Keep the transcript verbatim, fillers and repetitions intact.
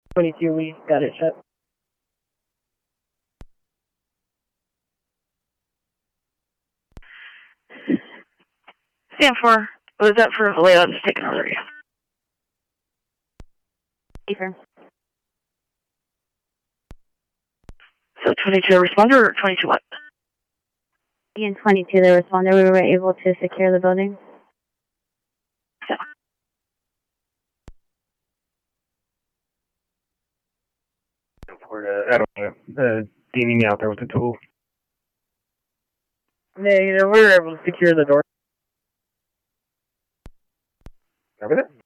twenty-two, we got it shut. Stand for, was that for Vallejo? I'll just take another area. Affirm. So twenty-two a responder or twenty-two what? Again, twenty-two the responder. We were able to secure the building. Yeah. For uh, I don't know, uh, deeming me out there with the tool. Negative, we were able to secure the door. Over there.